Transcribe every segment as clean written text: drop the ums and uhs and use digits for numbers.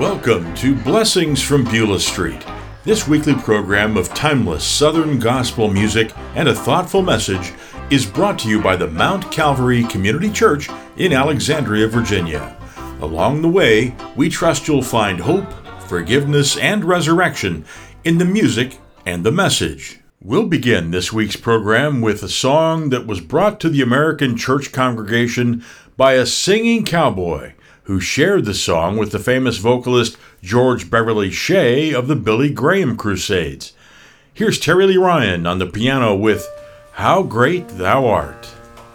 Welcome to Blessings from Beulah Street. This weekly program of timeless Southern gospel music and a thoughtful message is brought to you by the Mount Calvary Community Church in Alexandria, Virginia. Along the way, we trust you'll find hope, forgiveness, and resurrection in the music and the message. We'll begin this week's program with a song that was brought to the American church congregation by a singing cowboy who shared the song with the famous vocalist George Beverly Shea of the Billy Graham Crusades. Here's Terry Lee Ryan on the piano with How Great Thou Art.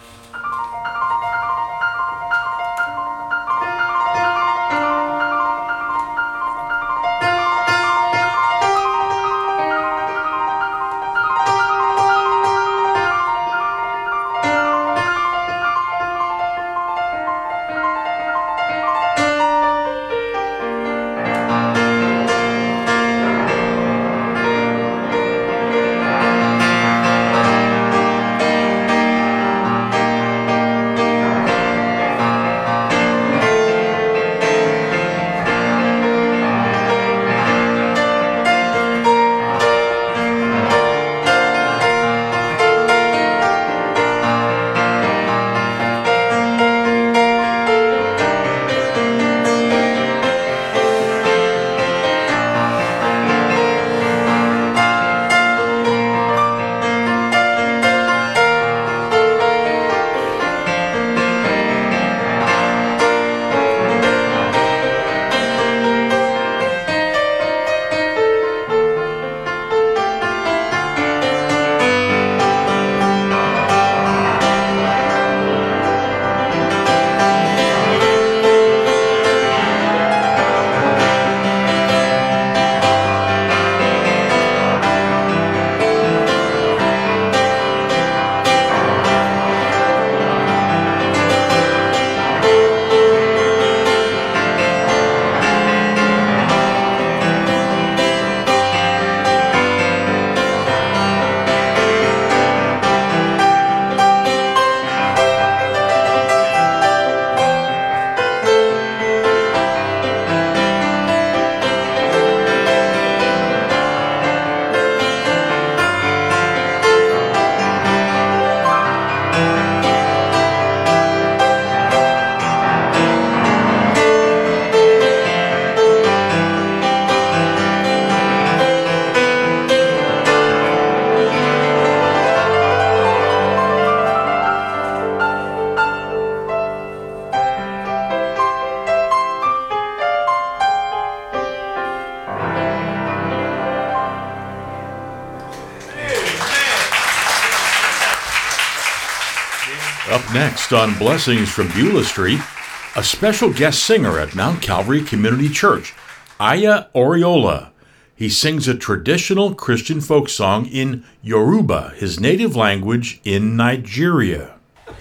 Up next on Blessings from Beulah Street, a special guest singer at Mount Calvary Community Church, Aya Oriola. He sings a traditional Christian folk song in Yoruba, his native language in Nigeria.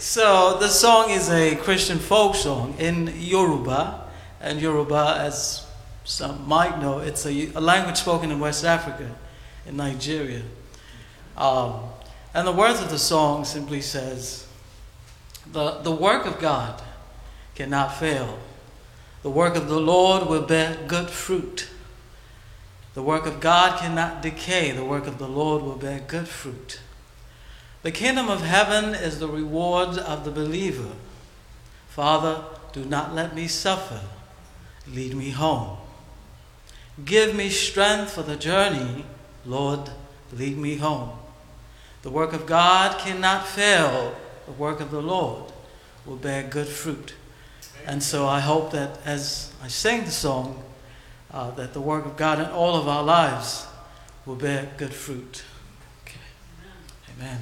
So the song is a Christian folk song in Yoruba, and Yoruba, as some might know, it's a language spoken in West Africa, in Nigeria. And the words of the song simply says, The work of God cannot fail. The work of the Lord will bear good fruit. The work of God cannot decay. The work of the Lord will bear good fruit. The kingdom of heaven is the reward of the believer. Father, do not let me suffer. Lead me home. Give me strength for the journey. Lord, lead me home. The work of God cannot fail. The work of the Lord will bear good fruit. And so I hope that as I sing the song, that the work of God in all of our lives will bear good fruit. Okay. Amen.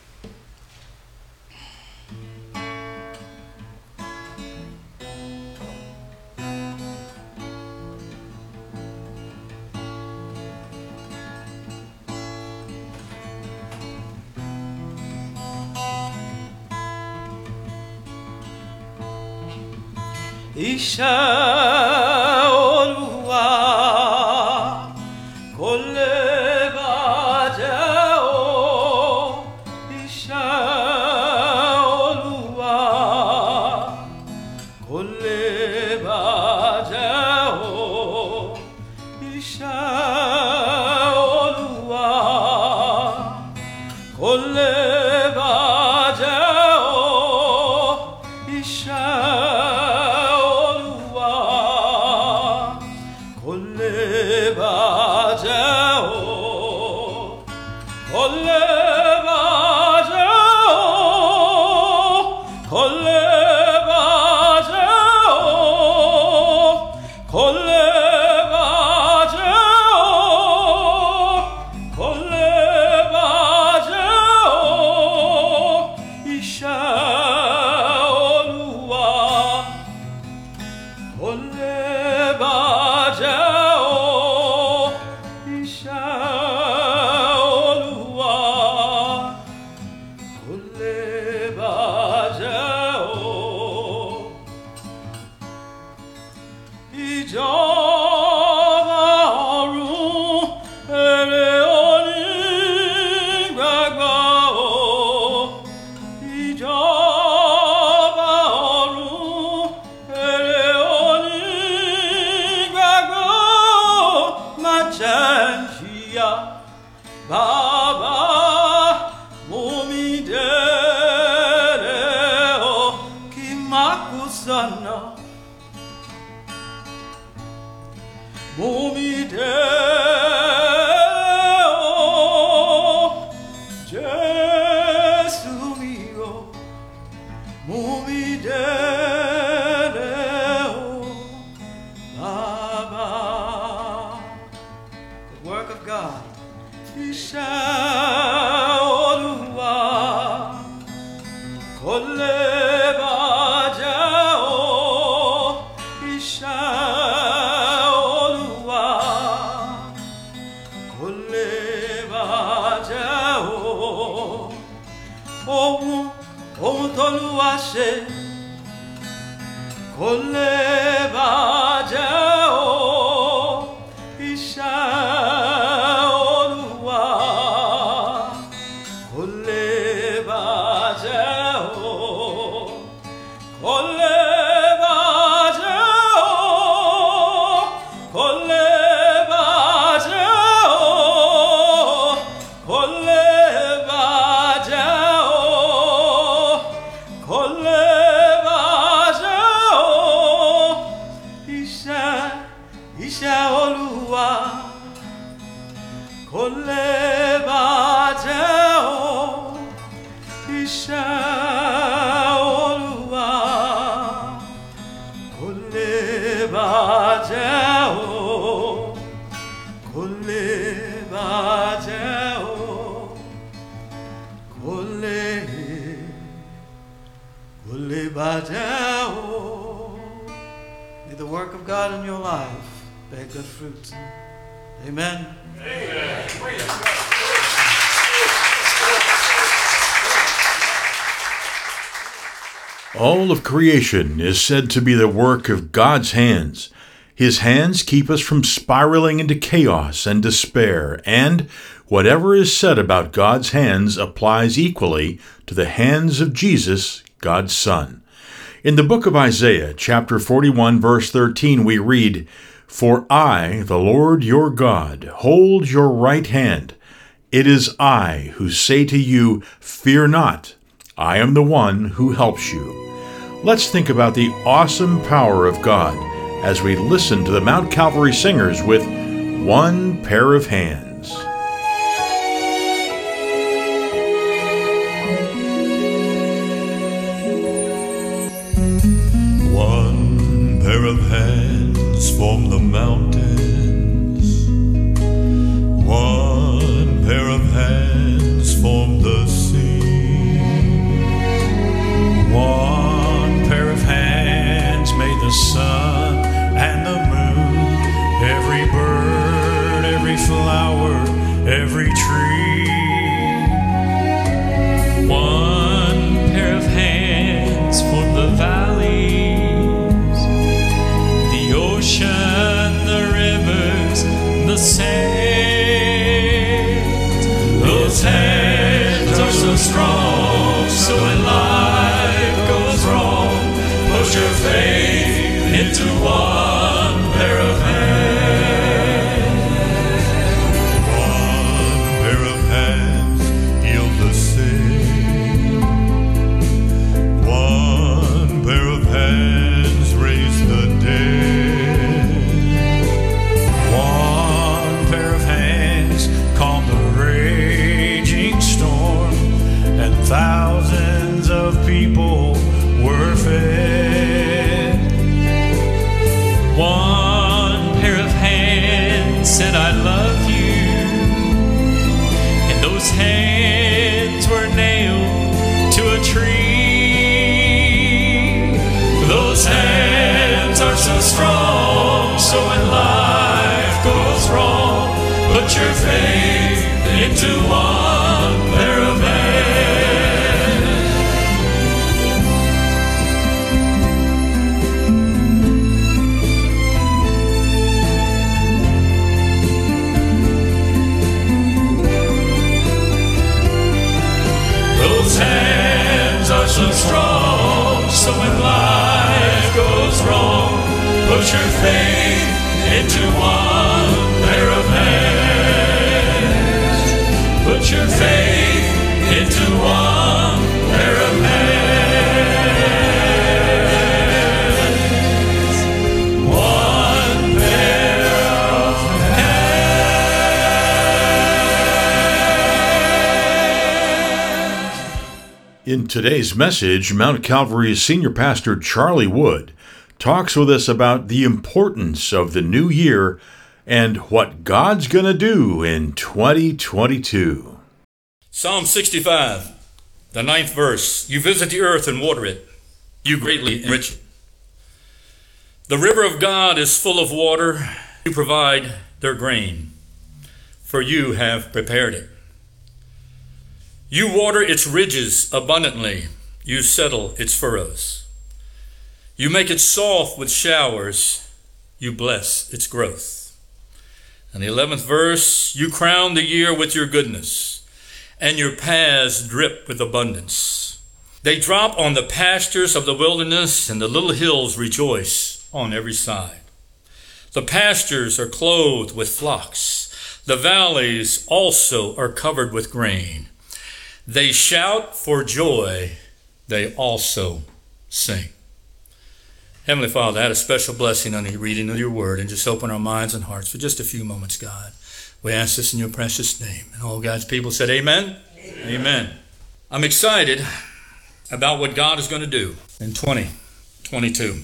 Isha Olúwa kò lè bàjẹ́ o. Isha Olúwa kò lè bàjẹ́ o. Olúwa kò lè bàjẹ́ o, kò lè bàjẹ́ o, kò lè bàjẹ́ o, kò lè bàjẹ́ o, kò lè bàjẹ́ o, iṣẹ́ Olúwa kò lè bàjẹ́ o, iṣẹ́ Olúwa kò lè bàjẹ́ o. Ìjọba ọ̀run èrè onígbàgbọ́ o. Ìjọba ọ̀run èrè onígbàgbọ́ má jẹ́ n jìyà. Bàbá mú mi délé o kí n má kú sọ́nà. Mú mi délé o, Jésù mi o. Mú mi délé o, Bàbá. The work of God. Iṣẹ́ Olúwa kò lè bàjẹ́ o, iṣẹ́ Olúwa kò lè bàjẹ́ o. Ohun t'Olúwa ṣe kò lè bàjẹ́ o, iṣẹ́ Olúwa kò lè bàjẹ́ o, kò lè bàjẹ́ o, kò lè bàjẹ́ o, kò lè bàjẹ́ o, kò lè bàjẹ́ o, iṣẹ́ Olúwa kò lè bàjẹ́ o, iṣẹ́ Olúwa kò lè bàjẹ́ o, kò lè bàjẹ́ o, kò lè bàjẹ́ o. May the work of God in your life bear good fruit. Amen. All of creation is said to be the work of God's hands. His hands keep us from spiraling into chaos and despair, and whatever is said about God's hands applies equally to the hands of Jesus, God's Son. In the book of Isaiah, chapter 41, verse 13, we read, "For I, the Lord your God, hold your right hand. It is I who say to you, fear not. I am the one who helps you." Let's think about the awesome power of God as we listen to the Mount Calvary Singers with One Pair of Hands. One pair of hands form the mountains. One pair of hands form the sea. One pair of hands made the sun and the moon, every bird, every flower, every tree. One pair of hands form the valleys, the ocean, the rivers, the sands. Those hands are so strong, so when life goes wrong, put your faith into one pair of hands. One pair of hands heal the sick. One pair Those hands are so strong, so when life goes wrong, put your faith into one pair of hands. Those hands are so strong, so when life goes wrong, put your faith into one pair of hands. Put your faith into one pair of hands. One pair of hands. In today's message, Mount Calvary's senior pastor Charlie Wood talks with us about the importance of the new year and what God's going to do in 2022. Psalm 65, the 9th verse. You visit the earth and water it. You greatly enrich it. The river of God is full of water. You provide their grain, for you have prepared it. You water its ridges abundantly. You settle its furrows. You make it soft with showers. You bless its growth. And the 11th verse, you crown the year with your goodness, and your paths drip with abundance. They drop on the pastures of the wilderness, and the little hills rejoice on every side. The pastures are clothed with flocks. The valleys also are covered with grain. They shout for joy. They also sing. Heavenly Father, add a special blessing on the reading of your word, and just open our minds and hearts for just a few moments, God. We ask this in your precious name. And all God's people said amen? Amen. Amen. I'm excited about what God is going to do in 2022.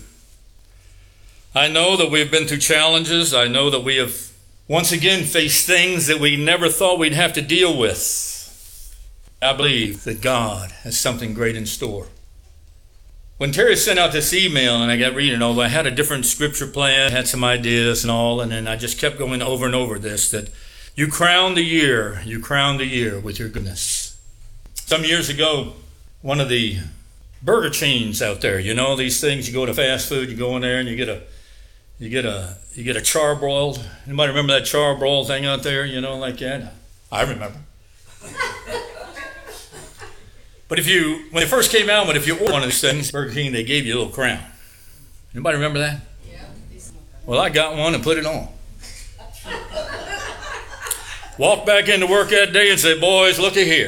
I know that we've been through challenges. I know that we have once again faced things that we never thought we'd have to deal with. I believe that God has something great in store. When Terry sent out this email and I got reading over, I had a different scripture plan, had some ideas and all, and then I just kept going over and over this, that you crown the year with your goodness. Some years ago, one of the burger chains out there, you know, these things, you go to fast food, you go in there and you get a charbroiled. Anybody remember that charbroiled thing out there, you know, like that? I remember. But when it first came out, if you ordered one of these things, Burger King, they gave you a little crown. Anybody remember that? Yeah. Well, I got one and put it on. Walked back into work that day and said, boys, looky here.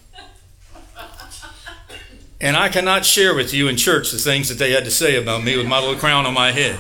And I cannot share with you in church the things that they had to say about me with my little crown on my head.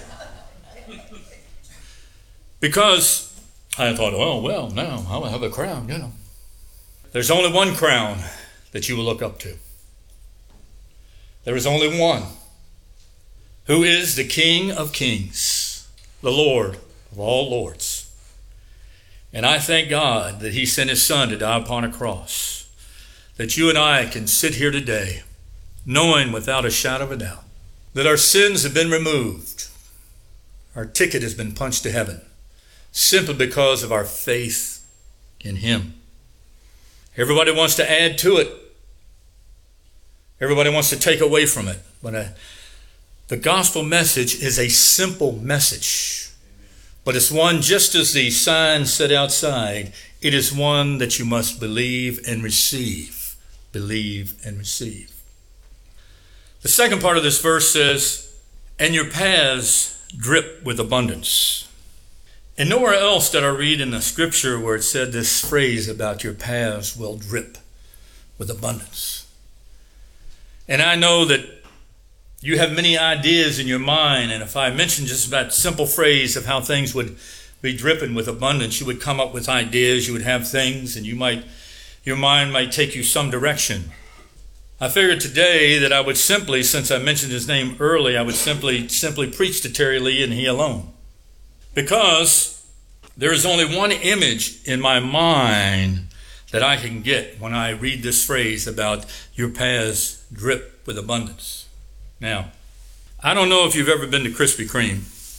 Because I thought, well, now I'll have a crown, you know. There's only one crown that you will look up to. There is only one who is the King of Kings, the Lord of all lords. And I thank God that he sent his son to die upon a cross, that you and I can sit here today knowing without a shadow of a doubt that our sins have been removed. Our ticket has been punched to heaven simply because of our faith in him. Everybody wants to add to it. Everybody wants to take away from it. But the gospel message is a simple message. But it's one, just as the sign said outside, it is one that you must believe and receive. Believe and receive. The second part of this verse says, and your paths drip with abundance. And nowhere else did I read in the scripture where it said this phrase about your paths will drip with abundance. And I know that you have many ideas in your mind, and if I mentioned just that simple phrase of how things would be dripping with abundance, you would come up with ideas, you would have things, and your mind might take you some direction. I figured today that I would simply, since I mentioned his name early, I would simply preach to Terry Lee and he alone. Because there is only one image in my mind that I can get when I read this phrase about your paths drip with abundance. Now, I don't know if you've ever been to Krispy Kreme.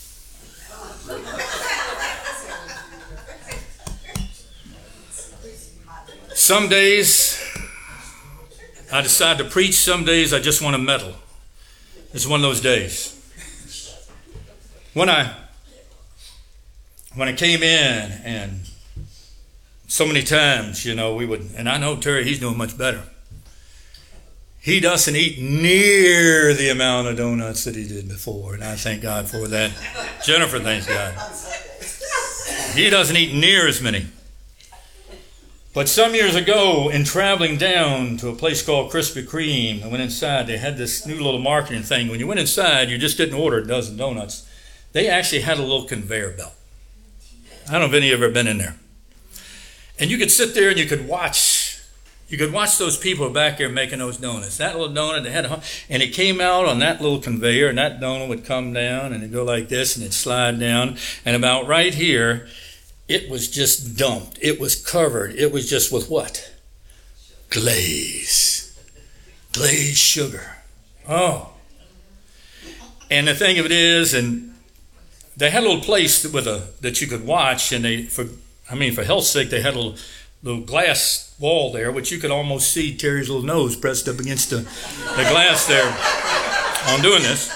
Some days I decide to preach, some days I just want to meddle. It's one of those days. When I came in, and so many times, we would, and I know Terry, he's doing much better. He doesn't eat near the amount of donuts that he did before, and I thank God for that. Jennifer thanks God. He doesn't eat near as many. But some years ago, in traveling down to a place called Krispy Kreme, I went inside. They had this new little marketing thing. When you went inside, you just didn't order a dozen donuts. They actually had a little conveyor belt. I don't know if any of you have ever been in there. And you could sit there and you could watch those people back there making those donuts. That little donut, they had and it came out on that little conveyor, and that donut would come down and it'd go like this and it'd slide down. And about right here, it was just dumped. It was covered. It was just with what? Glaze. Glazed sugar. Oh. And the thing of it is, and they had a little place that you could watch, and for health's sake, they had a little glass wall there, which you could almost see Terry's little nose pressed up against the glass there on doing this,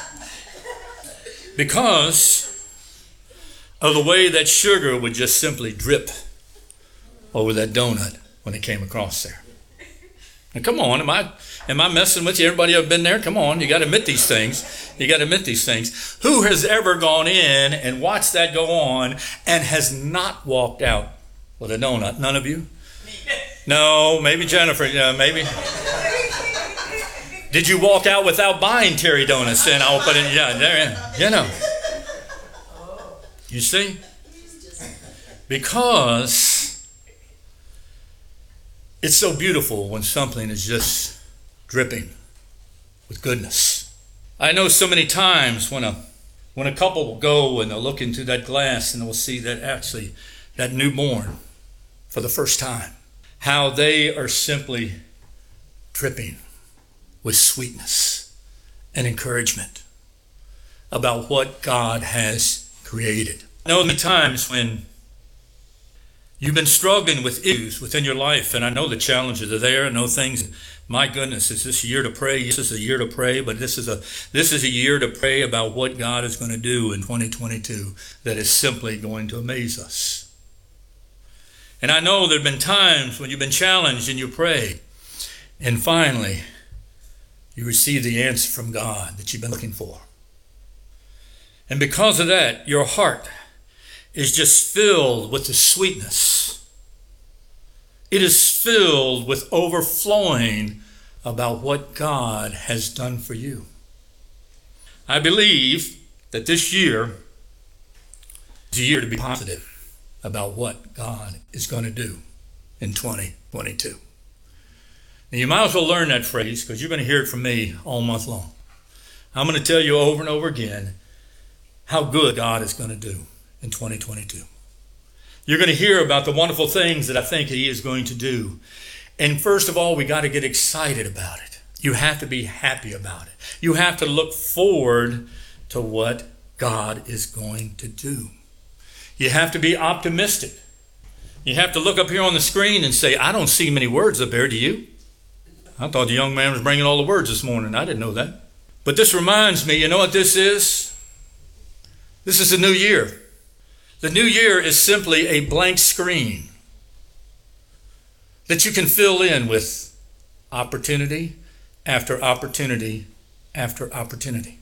because of the way that sugar would just simply drip over that donut when it came across there. And come on, am I messing with you? Everybody ever been there? Come on, you got to admit these things. You got to admit these things. Who has ever gone in and watched that go on and has not walked out with a donut? None of you? No, maybe Jennifer. Yeah, maybe. Did you walk out without buying Terry donuts? Then I'll put it. Yeah, there. You see? Because it's so beautiful when something is just dripping with goodness. I know so many times when a couple will go and they'll look into that glass and they'll see that newborn for the first time, how they are simply dripping with sweetness and encouragement about what God has created. I know many times when you've been struggling with issues within your life, and I know the challenges are there. I know things. My goodness, is this a year to pray? Yes, this is a year to pray, but this is a year to pray about what God is going to do in 2022 that is simply going to amaze us. And I know there have been times when you've been challenged and you pray, and finally you receive the answer from God that you've been looking for. And because of that, your heart is just filled with the sweetness. It is filled with overflowing about what God has done for you. I believe that this year is a year to be positive about what God is going to do in 2022. Now, you might as well learn that phrase, because you're going to hear it from me all month long. I'm going to tell you over and over again how good God is going to do in 2022. You're going to hear about the wonderful things that I think He is going to do. And first of all, we got to get excited about it. You have to be happy about it. You have to look forward to what God is going to do. You have to be optimistic. You have to look up here on the screen and say, I don't see many words up there, do you? I thought the young man was bringing all the words this morning. I didn't know that. But this reminds me, you know what this is? This is a new year. The new year is simply a blank screen that you can fill in with opportunity after opportunity after opportunity.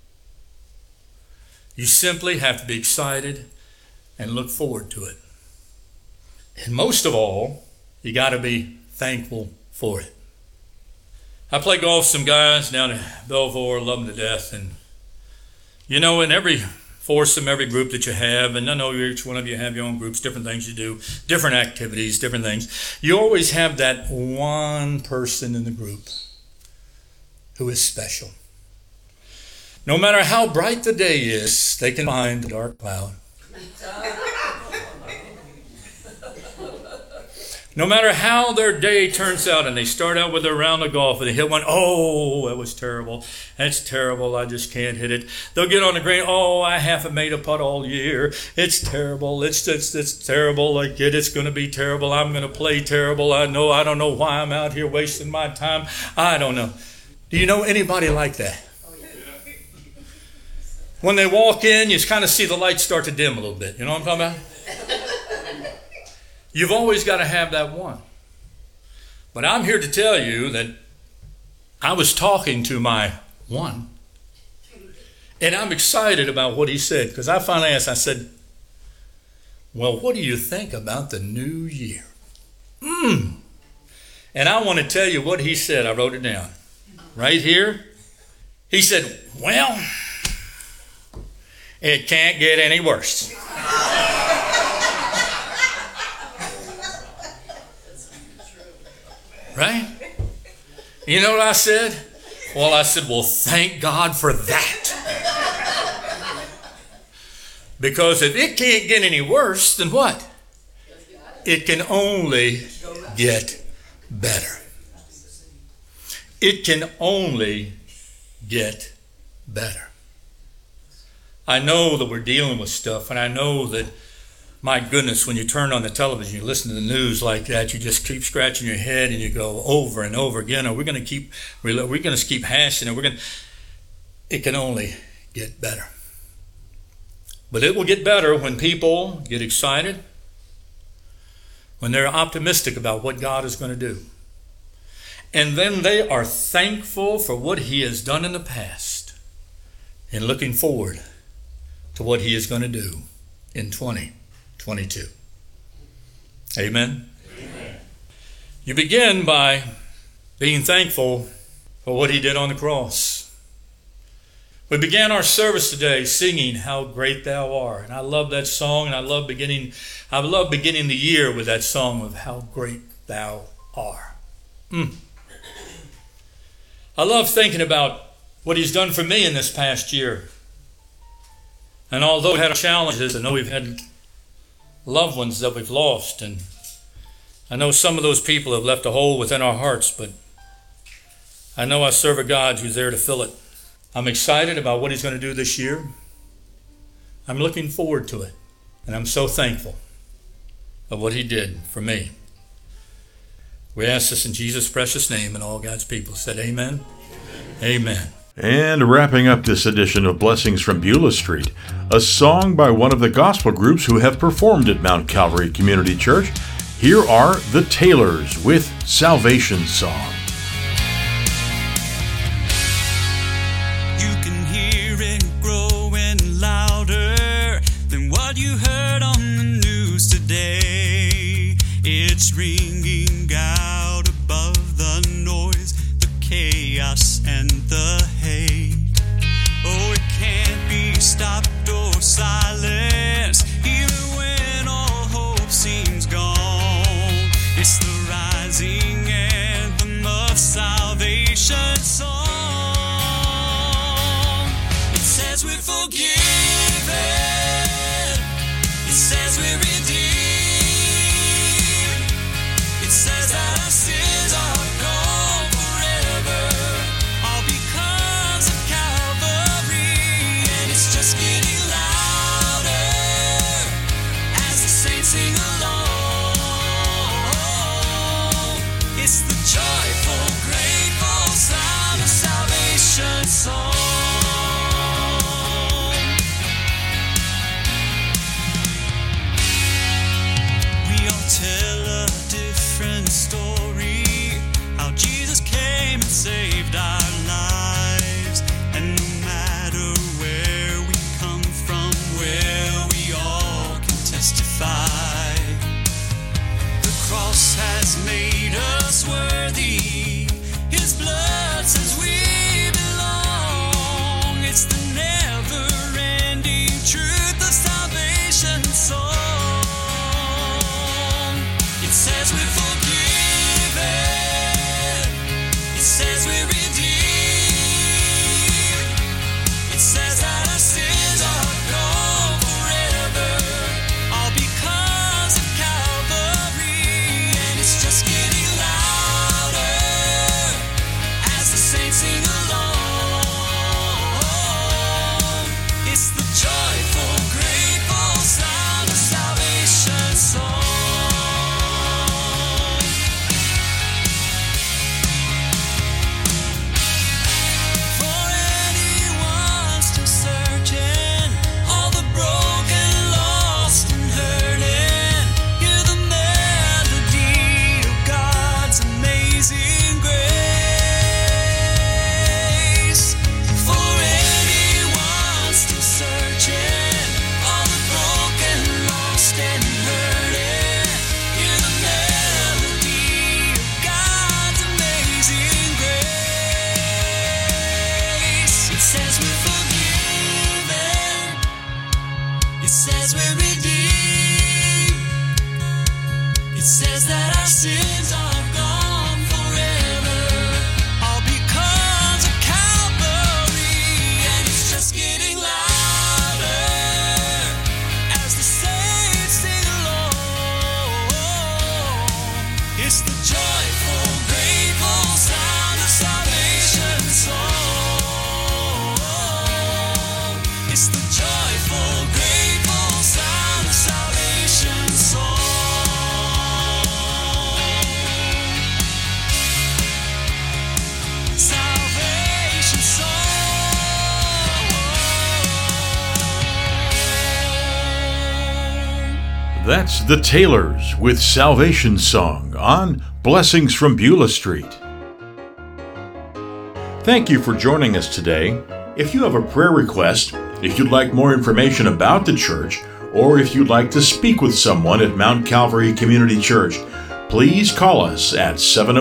You simply have to be excited and look forward to it. And most of all, you got to be thankful for it. I play golf with some guys down at Belvoir, love them to death. And in every foursome, every group that you have, and I know each one of you have your own groups, different things you do, different activities, different things. You always have that one person in the group who is special. No matter how bright the day is, they can find the dark cloud. No matter how their day turns out, and they start out with their round of golf and they hit one, oh, that was terrible. That's terrible. I just can't hit it. They'll get on the green, oh, I haven't made a putt all year. It's terrible. It's terrible. Like it's going to be terrible. I'm going to play terrible. I don't know why I'm out here wasting my time. I don't know. Do you know anybody like that? When they walk in, you kind of see the lights start to dim a little bit. You know what I'm talking about? You've always got to have that one. But I'm here to tell you that I was talking to my one, and I'm excited about what he said, because I finally asked, I said, well, what do you think about the new year? And I want to tell you what he said. I wrote it down right here. He said, well, it can't get any worse. Right? You know what I said? Well, I said, well, thank God for that. Because if it can't get any worse, then what? It can only get better. It can only get better. I know that we're dealing with stuff, and I know that, my goodness, when you turn on the television, you listen to the news like that, you just keep scratching your head and you go over and over again, are we going to keep hashing it? It can only get better. But it will get better when people get excited, when they're optimistic about what God is going to do. And then they are thankful for what he has done in the past and looking forward to what he is going to do in 2022. Amen? Amen. You begin by being thankful for what he did on the cross. We began our service today singing How Great Thou Art. And I love that song, and I love beginning the year with that song of How Great Thou Art. I love thinking about what he's done for me in this past year. And although we've had challenges, I know we've had loved ones that we've lost, and I know some of those people have left a hole within our hearts, but I know I serve a God who's there to fill it. I'm excited about what he's going to do this year. I'm looking forward to it, and I'm so thankful of what he did for me. We ask this in Jesus' precious name, and all God's people said amen. Amen. And wrapping up this edition of Blessings from Beulah Street, a song by one of the gospel groups who have performed at Mount Calvary Community Church. Here are the Taylors with Salvation Song. You can hear it growing louder than what you heard on the news today. It's ringing out above the noise, the chaos and the hate. Oh, it can't be stopped or silenced, even when all hope seems gone. It's the rising anthem of salvation song. It says we're forgiven. It says we're redeemed. It says that our sins are gone forever, all because of Calvary. And it's just getting louder as the saints sing along. It's the joyful, grateful sound of salvation song. We all tell a different story, how Jesus came and saved our lives. And no matter where we come from, where we all can testify, the cross has made us worthy. His blood says we belong. It's the never-ending truth of salvation song. It says we're forgiven. It says we're redeemed. It says that our sins are gone forever, all because of Calvary. And it's says we're redeemed. It says that our sins are gone forever. All because of Calvary, and it's just getting louder as the saints sing along. It's the joyful, grateful sound of salvation song. It's the joyful, grateful sound of salvation song. Salvation song. That's the Taylors with Salvation Song on Blessings from Beulah Street. Thank you for joining us today. If you have a prayer request, if you'd like more information about the church, or if you'd like to speak with someone at Mount Calvary Community Church, please call us at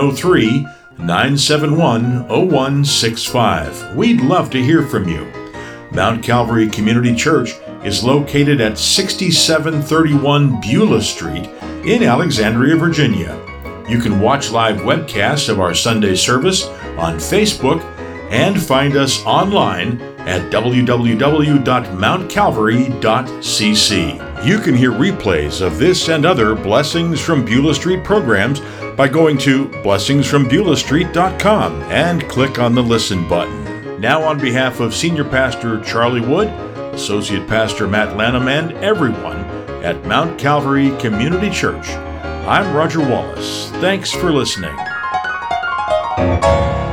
703-971-0165. We'd love to hear from you. Mount Calvary Community Church is located at 6731 Beulah Street in Alexandria, Virginia. You can watch live webcasts of our Sunday service on Facebook and find us online at www.mountcalvary.cc. You can hear replays of this and other Blessings from Beulah Street programs by going to blessingsfrombeulahstreet.com and click on the Listen button. Now, on behalf of Senior Pastor Charlie Wood, Associate Pastor Matt Lanham, and everyone at Mount Calvary Community Church, I'm Roger Wallace. Thanks for listening.